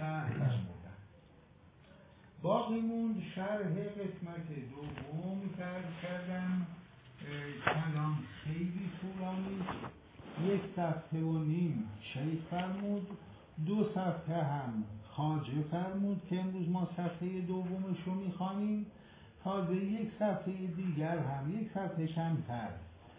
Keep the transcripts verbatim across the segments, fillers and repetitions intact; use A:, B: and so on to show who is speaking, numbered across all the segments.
A: شرح فرمودن. باقی موند شرح قسمت دوم کردم. کلام خیلی طولانی، یک صفحه و نیم شیخ فرمود، دو صفحه هم خواجه فرمود که امروز ما صفحه دومش رو میخوانیم. تازه یک صفحه دیگر هم، یک صفحه کمتر،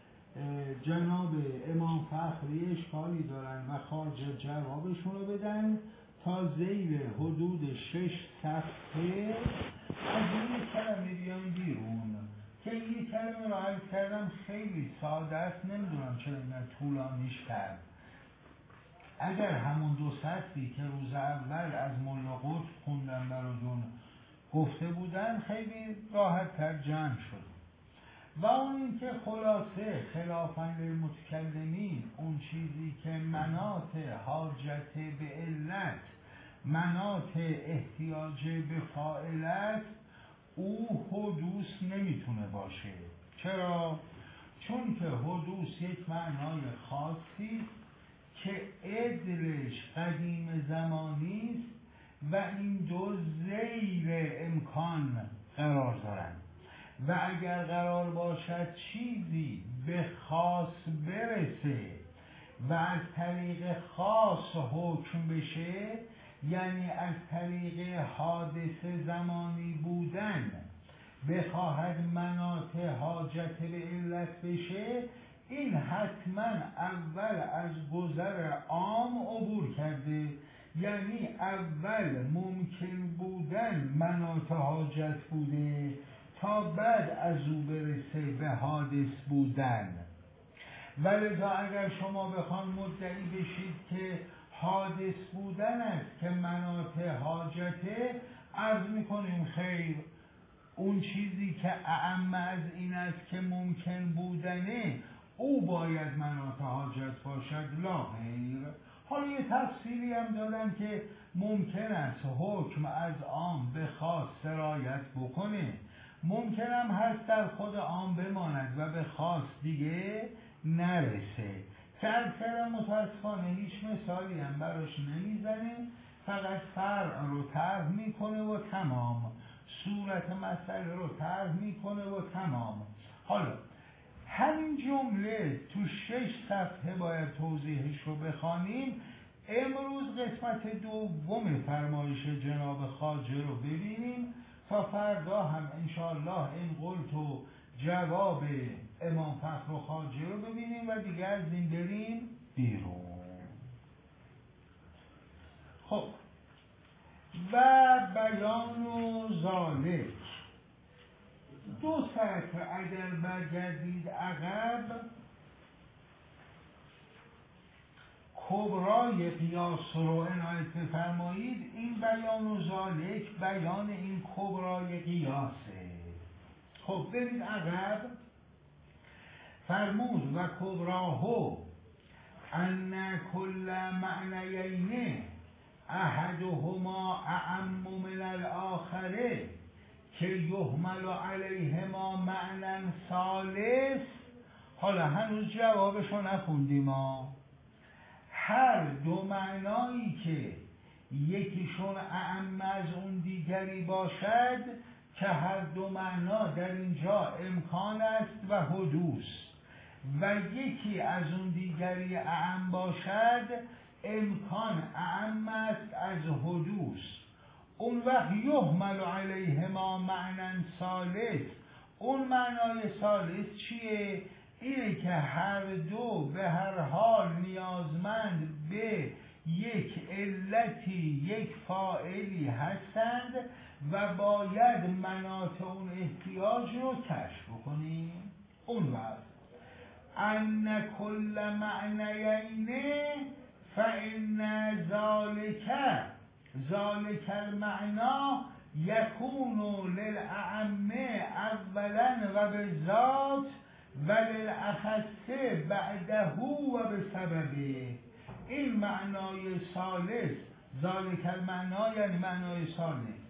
A: جناب امام فخری اشکالی دارن و خواجه جوابشون رو بدن. تا زیر حدود شش صفحه از این کلمه بیان بیرون که این کلمه رو عرض کردم خیلی ساده است، نمیدونم چرا اینقدر طولانیش کرد. اگر همون دو سطری که روز اول از ملا قطب خوندن براتون گفته بودن خیلی راحت تر جمع شد. و اون این که خلاصه خلافاً للمتکلمین اون چیزی که مناط حاجت به علت، مناط احتیاج به فاعلت، او حدوث نمیتونه باشه. چرا؟ چون که حدوث یک معنای خاصی که عدلش قدیم زمانی است و این دو زیر امکان قرار دارن و اگر قرار باشد چیزی به خاص برسه و از طریق خاص حکم بشه، یعنی از طریق حادثه زمانی بودن بخواهد مناط حاجت به علت بشه، این حتما اول از گذر عام عبور کرده، یعنی اول ممکن بودن مناط حاجت بوده تا بعد از او برسه به حادث بودن. ولذا اگر شما بخوان مدعی بشید که حادث بودن است که مناط حاجته، عرض میکنیم خیر، اون چیزی که اعم از این است که ممکن بودنه او باید مناط حاجت باشد، لا غیر. حالا یه تفصیلی هم دادن که ممکن است حکم از عام به خاص سرایت بکنه، ممکن هم هست در خود عام بماند و به خاص دیگه نرسه. که از کلم متاسفانه هیچ مثالی هم براش نمیزنه، فقط فرع رو طرح میکنه و تمام، صورت مسئله رو طرح میکنه و تمام. حالا همین جمله تو شش صفحه باید توضیحش رو بخوانیم. امروز قسمت دوم فرمایش جناب خواجه رو ببینیم تا فردا هم انشاءالله این قلت و جواب امام فخر و خواجه رو ببینیم و دیگه از این بریم بیرون. خب و بیان و ذالک، دو سطر اگر برگردید عقب، کبرای قیاس رو عنایت بفرمایید. این بیان و ذالک بیان این کبرای قیاسه. خب برید عقب، فرمود و کبراهو ان کل معنیین احدهما اعم من الاخره که یحمل علیهما معنی ثالث. حالا هنوز جوابشو نخوندیم ما. هر دو معنایی که یکیشون اعم از اون دیگری باشد، که هر دو معنا در اینجا امکان است و حدوث، و یکی از اون دیگری اعم باشد، امکان اعم است از حدوث، اون وقت یحمل علیهما معنی ثالث. اون معنای ثالث چیه؟ اینه که هر دو به هر حال نیازمند به یک علتی، یک فاعلی هستند و باید مناط اون احتیاج رو کشف کنیم. اون وقت ان کل معنیین فان ذالک ذالک المعنا یکون للأعمه اولا و به ذات و للأخص بعده و به سببه. این معنای ثالث، ذالک المعنا یعنی معنای ثالث،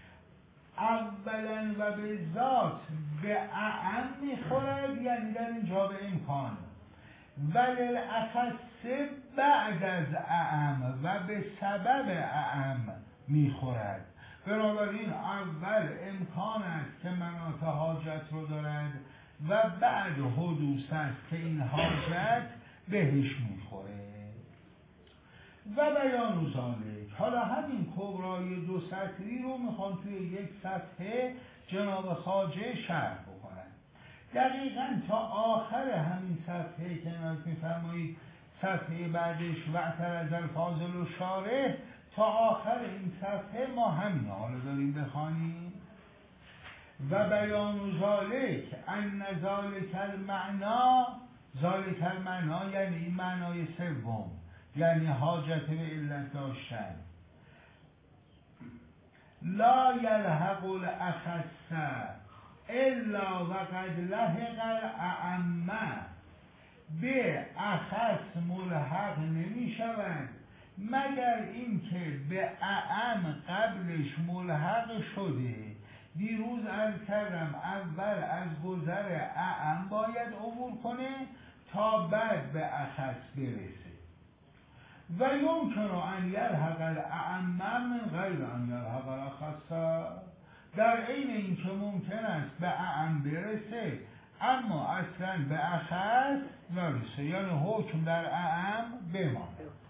A: اولا و به ذات به اعم میخورد، یعنی در اینجا به امکان، و للأخص بعد از اعم و به سبب اعم میخورد. بنابراین اول امکان است که مناط حاجت رو دارد و بعد حدوث است که این حاجت بهش میخوره. و بیان ذالک، حالا همین کبرای دو سطری رو میخوام توی یک صفحه جناب خواجه شرح بکنن. دقیقاً تا آخر همین صفحه که نایت میفرمایید صفحه بعدش واعترض الفاضل و شارح، تا آخر این صفحه ما همین حالا داریم بخوانیم. و بیان ذالک ان ذالک المعنا، ذالک المعنا یعنی این معنای سوم، یعنی حاجت به علت داشتن. لا یلحق الاخص الا وقد لحق الاعمه، به اخص ملحق نمی شود مگر اینکه به اعم قبلش ملحق شده. دیروز عرض کردم اول از گذر اعم باید عبور کنه تا بعد به اخص برسه. و یمکن ان یلحق الاعم من غیر ان یلحق الاخص، در عین اینکه ممکن است به اعم برسه اما اصلا به اخص نرسه، یعنی حکم در اعم بمانه.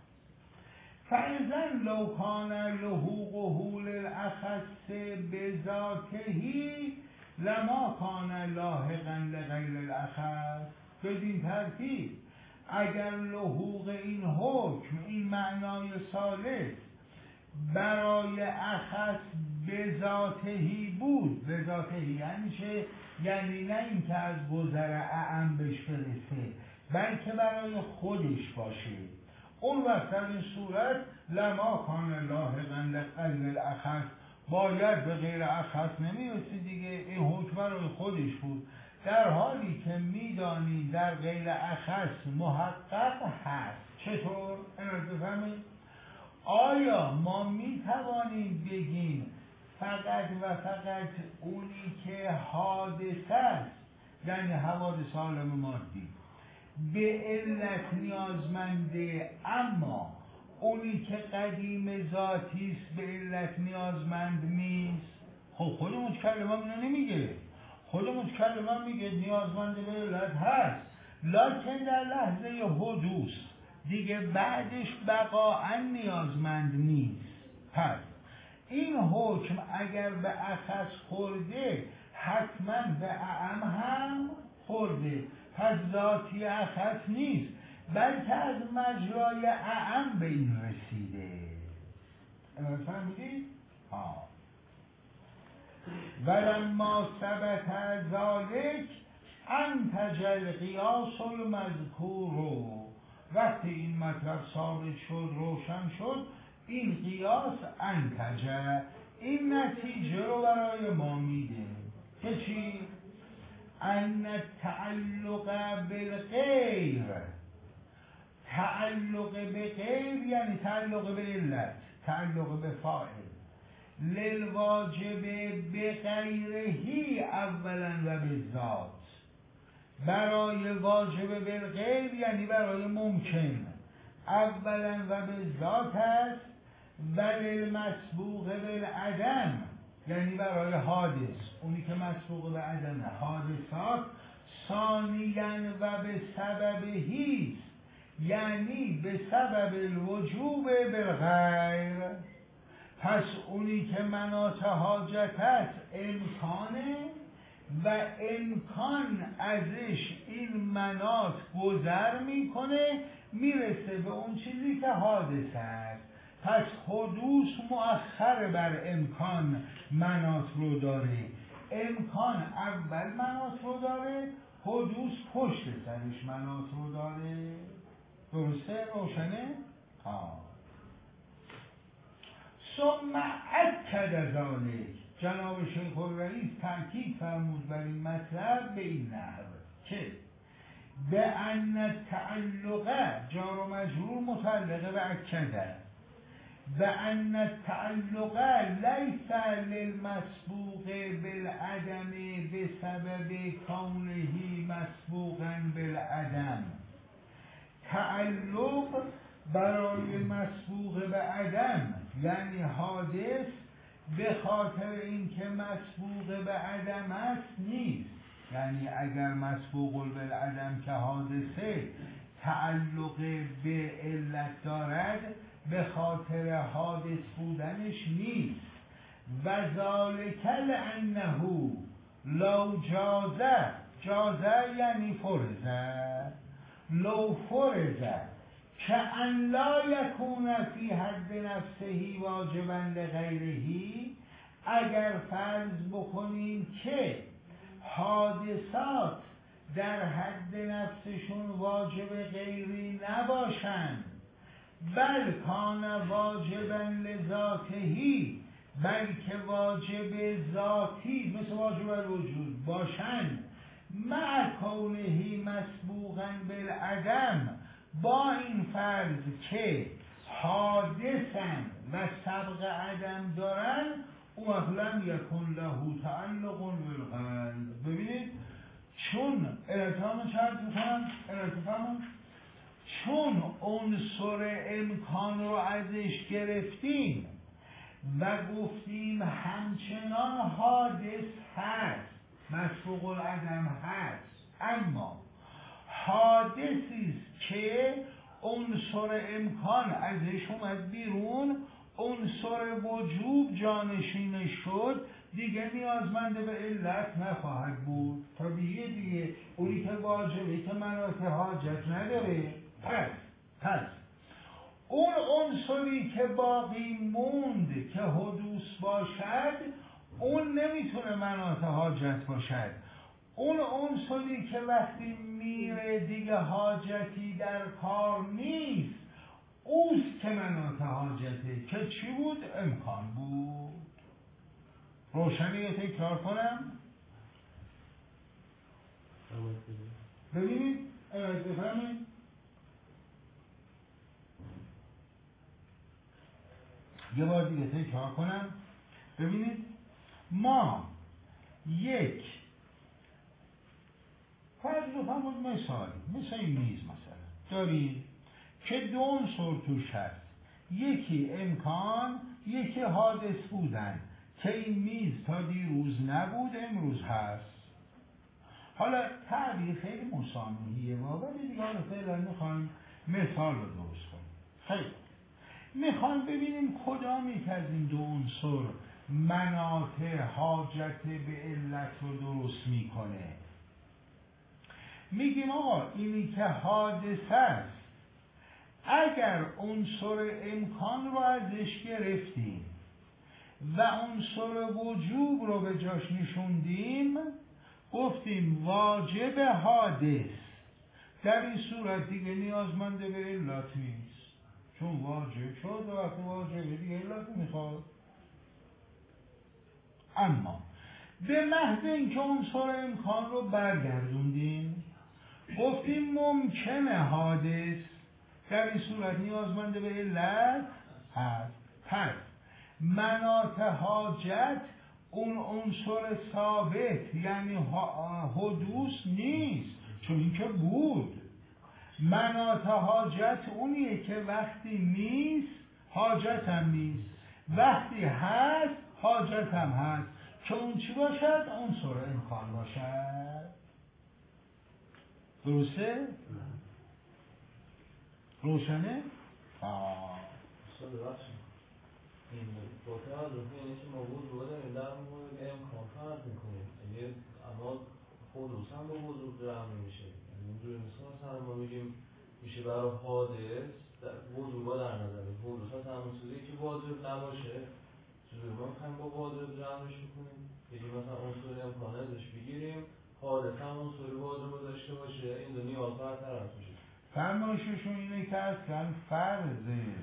A: فاذا لو کان لحوقه للاخص بذاته لما کان لاحقا لغیر الاخص. بدین ترتیب اگر لحوق این حکم، این معنای ثالث، برای اخص بذاتهی بود، بذاتهی یعنی چه؟ یعنی نه این که از گذر اعم بهش برسه بلکه برای خودش باشه، اون وقت در این صورت لما کان لاحقا لغیر الاخص، باید به غیر اخص نمیرسید دیگه، این حکم برای خودش بود، در حالی که میدانی در غیر اخص محقق هست. چطور؟ اینو بفهمید. آیا ما میتوانیم بگیم فقط و فقط اونی که حادث است، یعنی حوادث عالم مادی، به علت نیازمنده، اما اونی که قدیم ذاتی است به علت نیازمند نیست؟ خب خود متکلم هم اینو نمیگه، خود متکلم هم میگه نیازمند به علت هست، لکن در لحظه حدوث دیگه بعدش بقاعا نیازمند نیست. پس این حکم اگر به اخص خورده حتما به اعم هم خورده، پس ذاتی اخص نیست بلکه از مجرای اعم به این رسیده. فهمیدید؟ ها. ولما ثبت ذالک انتج القیاس المذکور، وقتی این مطلب ثابت شد، روشن شد، این قیاس انتجه، این نتیجه رو برای ما میده که چی؟ ان تعلق بالغیر، تعلق به غیر یعنی تعلق به علت، تعلق به فاعل، للواجب به غیرهی اولا و به ذات، برای واجب بالغیر یعنی برای ممکن اولا و به ذات است، و للمسبوق بالعدم یعنی برای حادث، اونی که مسبوق به عدم حادثات، ثانیاً و به سببهی یعنی به سبب الوجوب بالغیر. پس اونی که مناط حاجت است امکانه و امکان ازش این مناط گذر میکنه میرسه به اون چیزی که حادث است. پس حدوث مؤخر بر امکان مناط رو داره، امکان اول مناط رو داره، حدوث پشت سرش مناط رو داره. درسته؟ روشنه؟ ها. ثم اکد ذالک، جناب شیخ الرئیس تأکید فرمود بر این مطلب به این نحو که به ان تعلق جار و مجرور متعلق به اکده، به ان تعلق لیس للمسبوق بالعدم به سبب کونه مسبوقا بالعدم، تعلق برای مسبوق به عدم یعنی حادث به خاطر اینکه مسبوق به عدم است نیست. یعنی اگر مسبوق بالعدم که حادثه تعلق به علت دارد به خاطر حادث بودنش نیست. و ذالک لانه لو جازه، جازه یعنی فرزه، لو فرزه که ان لا یکون فی حد نفسه واجبا لغیره، اگر فرض بکنیم که حادثات در حد نفسشون واجب غیری نباشند، بل کان واجبا لذاتهی، بلکه واجب ذاتی مثل واجب الوجود باشند، مع کونهی مسبوقا بالعدم، با این فرض که حادثن و سبق عدم دارن، او اقلم یکن له تعلق بالقلب. ببینید چون ارتام چرد میکنم ارتفام چون عنصر امکان رو ازش گرفتیم و گفتیم همچنان حادث هست، مسبوق العدم هست، اما حادثی است که عنصر امکان ازش اومد بیرون، عنصر وجوب جانشین شد، دیگه نیازمند به علت نخواهد بود. طبیعیه دیگه، اونی که واجبه که مناط حاجت نداره. پس پس اون عنصری که باقی موند که حدوث باشد، اون نمیتونه مناط حاجت باشد. اون عنصری که وقتی میره دیگه حاجتی در کار نیست، اوست که مناط حاجته، که چی بود؟ امکان بود. روشنی یه تکرار کنم؟ ببینید بفهمید یه بار دیگه تکرار کنم. ببینید ما یک فرض بفرمایید مثال مثل این میز مثلا داریم که دو عنصر توش هست، یکی امکان یکی حادث بودن، که این میز تا دیروز نبود امروز هست. حالا تعبیر خیلی مسامحیه ولی دیگه حالا فعلا میخوایم مثال رو درست کنیم. خیلی میخوایم ببینیم کدامی که از این دو عنصر مناط حاجت به علت رو درست میکنه. میگیم آقا اینی که حادث است، اگر عنصر امکان رو ازش گرفتیم و عنصر وجوب رو به جاش نشوندیم، گفتیم واجب حادث، در این صورت دیگه نیازمند به علت نیست، چون واجب شد و وقتی واجب دیگه علت میخواد. اما به محض اینکه عنصر امکان رو برگردوندیم، گفتیم ممکنه حادث، در این صورت نیازمند به علت هست. پس مناط حاجت اون عنصر ثابت یعنی حدوث نیست، چون اینکه بود. مناط حاجت اونیه که وقتی نیست حاجت هم نیست، وقتی هست حاجت هم هست، که اون چی باشد؟ عنصر امکان باشد. درسته؟ روشنه؟ آه
B: این باطن از روحی اینه که موجود رو بدیم در مورد امکان فرض میکنیم، یعنی اما حدوث هم با وجود جمع میشه. یعنی اینجوری نیست مثلا ما میگیم میشه برای حادث وجود با در نظریم، حدوث ها تمثیلی که واجب نباشه چجوری ما میخوایم با واجب جمعش میکنیم؟ یعنی مثلا عنصر امکانه ازش بگیریم، حادث هم عنصر واجب رو داشته باشه، این دو نیاز برطرف میشه.
A: فرمایششون اینه که اصلا فرض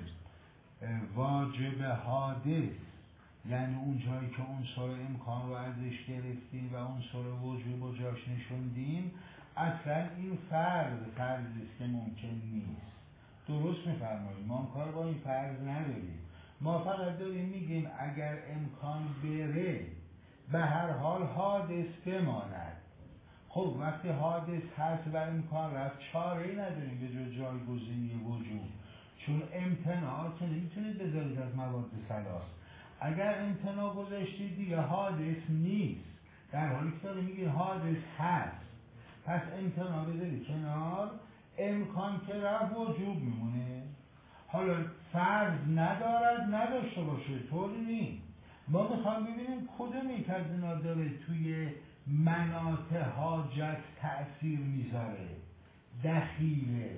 A: واجب حادث یعنی اون جایی که عنصر امکان رو ازش گرفتیم و عنصر وجوب رو جاش نشوندیم، اصلا این فرض فرضی است که ممکن نیست. درست میفرمایید، ما کار با این فرض نداریم، ما فقط داریم میگیم اگر امکان بره به هر حال حادث بماند. خب وقتی حادث هست و امکان رفت، چاره‌ای نداریم به جز جایگزینی وجود، چون امتناع که نمیتونید بذارید از مواد ثلاث. اگر امتناع گذاشتید دیگه حادث نیست، در حالی که داره میگه حادث هست، پس امتناع بذارید کنار، امکان که رفت وجوب میمونه. حالا فرض ندارد نداشته باشه، طوری نیست. ما میخوام ببینیم کدوم یک از اینا داره توی مناط حاجت تأثیر میذاره، دخیله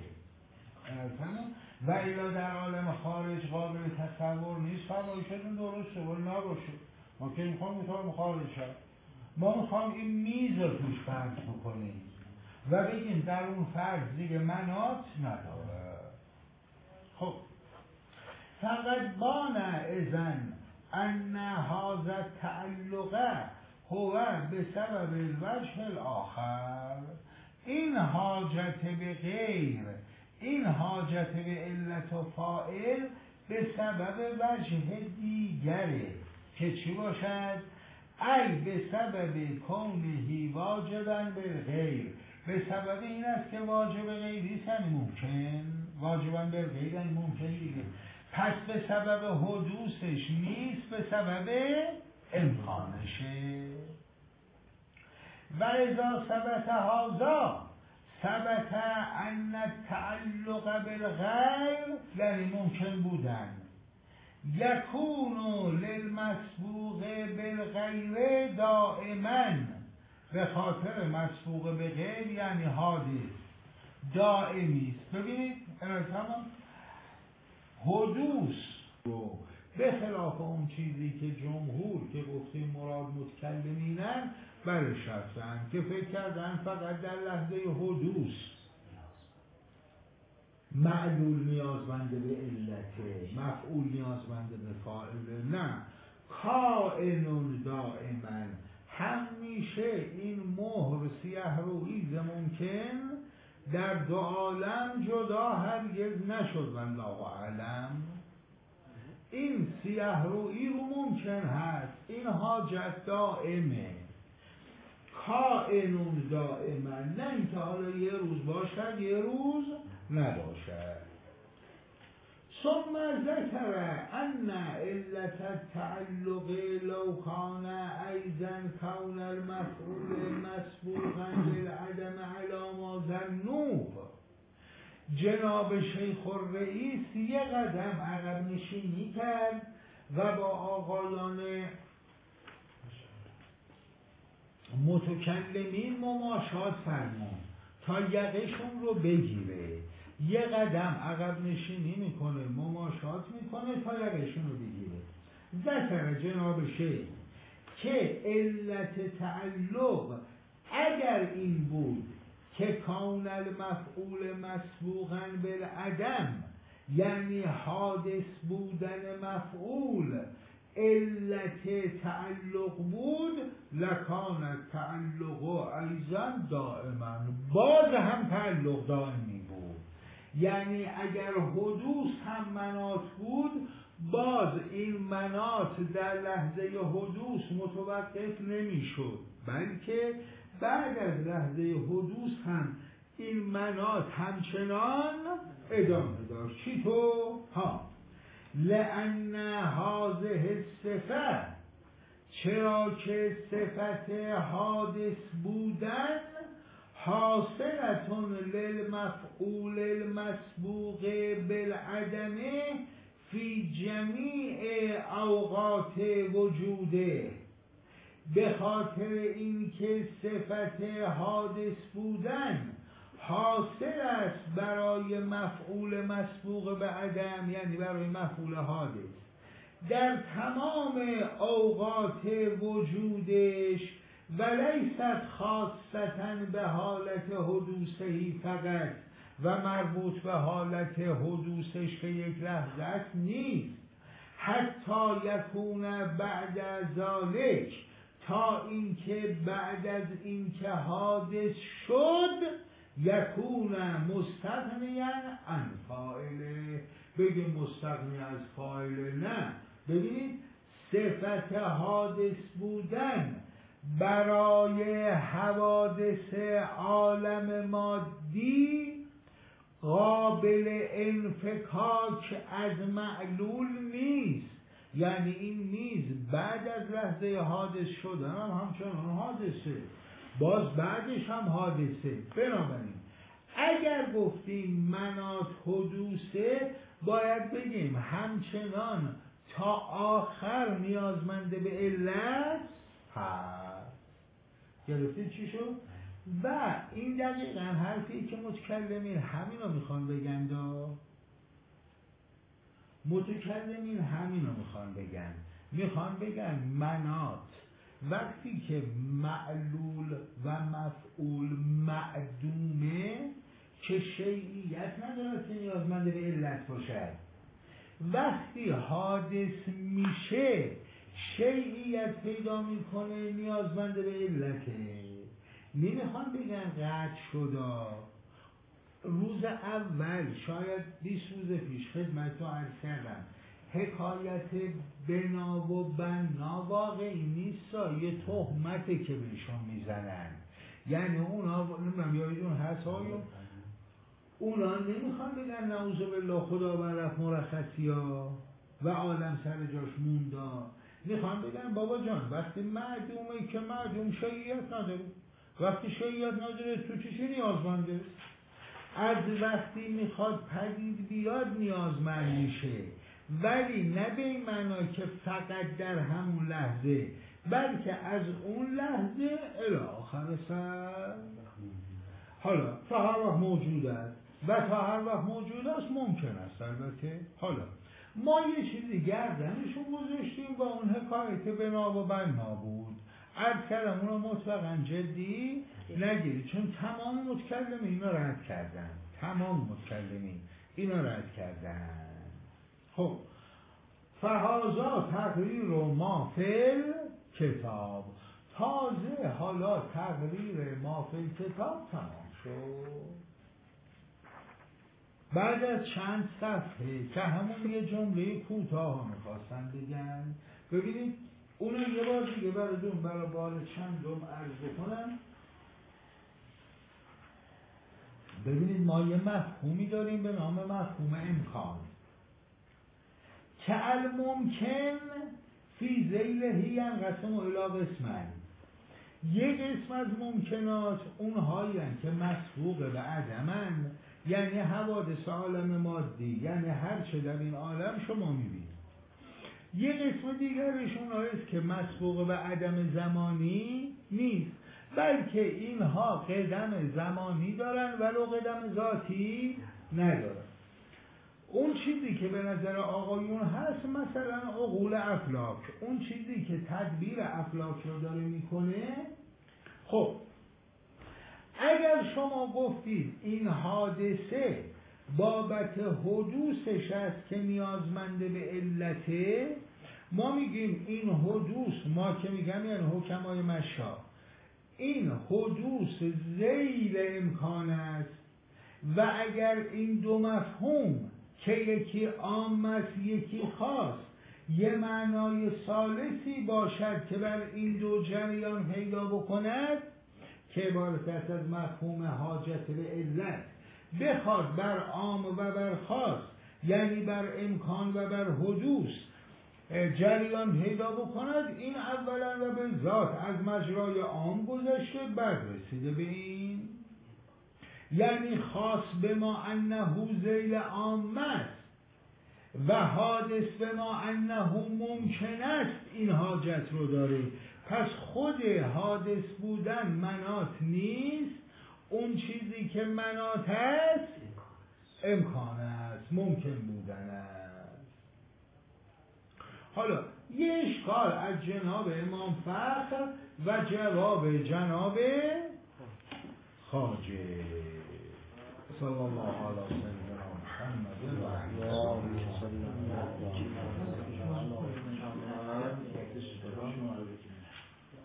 A: و الا در عالم خارج قابل تصور نیست. فرمایشتون درسته ولی نباشه، ما که میخوام میتونم خارج شد، ما میخوام این میز رو توش فرض بکنیم و بگیم در اون فرض دیگه مناط نداره. خب فقط بانه ازن ان هذا تعلقه هو به سبب الوجه الاخر، این حاجت به غیر، این حاجت به علت و فاعل به سبب وجه دیگره که چی باشد؟ ای به سبب کونه واجبا به غیر، به سبب این است که واجب غیری یعنی ممکن، واجبا به غیر یعنی ممکن دیگه، پس به سبب حدوثش نیست، به سبب امکانشه. و اذا ثبت هذا ثبت ان التعلق بالغیر، یعنی ممکن بودن، یکون للمسبوق بالغیر دائما، به خاطر مسبوق به غیر یعنی حادث دائمی است. ببینید تمام حدوث رو به خلاف اون چیزی که جمهور که گفتیم مراد متکلمینن برش رفتن که فکر کردن فقط در لحظه حدوث معلول نیازمند به علته، مفعول نیازمند به فاعله. نه، کائن دائما، همیشه این مهر سیه رویز ممکن در دو عالم جدا هرگز نشد والله اعلم. این سیه رویی رو ممکن هست، این حاجت دائمه، کائن دائما، نه اینکه حالا یه روز باشد یه روز نباشد. ثم ذکر ان علت التعلق لو کان ایضا کون المفعول مسبوقا بالعدم علی ما ظنوه. جناب شیخ الرئیس یه قدم عقب نشینی کرد و با آقایان متکلمین مماشات فرمود تا یقشون رو بگیره. یه قدم عقب نشینی میکنه، مماشات میکنه تا یقشون رو بگیره. ذکر جناب شیخ که علت تعلق اگر این بود که کون المفعول مسبوقا بالعدم، یعنی حادث بودن مفعول علت تعلق بود، لکان تعلق ایضا دائما، باز هم تعلق دائمی بود. یعنی اگر حدوث هم مناط بود، باز این مناط در لحظه حدوث متوقف نمیشد، بلکه بعد از لحظه حدوث هم این مناط همچنان ادامه داشت. چی تو؟ ها لأن هذه الصفه، چرا که صفت حادث بودن حاصلتون للمفعول المسبوق بالعدم فی جمیع اوقات وجوده، به خاطر اینکه صفت حادث بودن حاصل است برای مفعول مسبوق به عدم، یعنی برای مفعول حادث در تمام اوقات وجودش، و لیست خاصتا به حالت حدوثی فقط، و مربوط به حالت حدوثش که یک لحظه است نیست، حتی یکون بعد از ذالک، تا اینکه بعد از اینکه حادث شد یکون مستغنیا عن فاعله. بگیم مستغنی از فاعله، نه. ببینید صفت حادث بودن برای حوادث عالم مادی قابل انفکاک از معلول نیست، یعنی این نیز بعد از لحظه حادث شدن هم همچنان حادثه، باز بعدش هم حادثه. بنابراین اگر گفتیم منات حدوثه باید بگیم همچنان تا آخر نیازمنده به علت هست. گرفتید چی شد؟ و این دقیقا حرفی که متکلمین همین رو میخوان بگن دا متکلمین همین رو میخوان بگن میخوان بگن منات وقتی که معلول و مفعول معدومه که شیعیت ندارد که نیازمنده به علت باشد، وقتی حادث میشه شیعیت پیدا میکنه نیازمنده به علته. نمیخوان بگن قطع شدا. روز اول شاید بیست روز پیش خدمتتون عرض کردم حکایت بنا و بنا واقعی نیست، یه تهمته که بهشون میزنن. یعنی اونا نمیدونم یادتون هست آیا اونا نمیخوان بگن نعوذ بالله خدا برفت مرخصی ها و عالم سر جاش موندا، میخوان بگن بابا جان وقتی معدومه که معدوم شیعیت نداره، وقتی شیعیت نداره تو چی نیازمنده؟ از وقتی میخواد پدید بیاد نیازمند میشه، ولی نه به این معنا که فقط در همون لحظه، بلکه از اون لحظه الی آخر سر. حالا تا هر وقت موجود است و تا هر وقت موجود است ممکن است البته. حالا ما یه چیزی گردنشون گذاشتیم و اون حکایت بنا و بنا بود. عرض کردم اونو مطلقا جدی نگیری، چون تمام متکلمین اینا رد کردن، تمام متکلمین اینا رد کردن. خب فهازا تقریر و ما فل کتاب، تازه حالا تقریر ما فل کتاب تمام شد بعد از چند صفحه که همون یه جمله کوتاه ها میخواستن بگن. ببینید اونو یه بار دیگه براتون برای بار چند دوم عرض بکنم. ببینید ما یه مفهومی داریم به نام مفهوم امکان که الممکن فی ذیلهی ینقسم الی قسمین. یک قسم از ممکنات اونهایی که مسبوق به عدمن، یعنی حوادث عالم مادی، یعنی هر چه در این عالم شما میبینید. یک قسم دیگرش اونهاییست که مسبوق به عدم زمانی نیست، بلکه اینها قدم زمانی دارن ولو قدم ذاتی ندارن. اون چیزی که به نظر آقایون هست مثلا عقول افلاک، اون چیزی که تدبیر افلاک رو داره میکنه. خب اگر شما گفتید این حادثه بابت حدوثش است که نیازمنده به علته، ما میگیم این حدوث، ما که میگم یعنی حکمای مشا، این حدوث ذیل امکان است. و اگر این دو مفهوم که یکی عام است یکی خاص یه معنای ثالثی باشد که بر این دو جریان پیدا بکند که عبارت است از مفهوم حاجت به علت، بخواد بر عام و بر خاص یعنی بر امکان و بر حدوث جریان پیدا بکند، این اولا و به ذات از مجرای عام گذشته بعد رسیده به این، یعنی خاص به ما انه ذیل عام است و حادث به ما انه ممکن است این حاجت رو داره. پس خود حادث بودن منات نیست، اون چیزی که منات است امکان است، ممکن بودن است. حالا یه اشکال از جناب امام فخر و جواب جناب خواجه صلی الله علیه سیدنا محمد و علیه و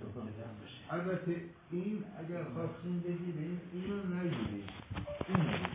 A: البته این اگر خواستیم بگیریم اینو نگیریم.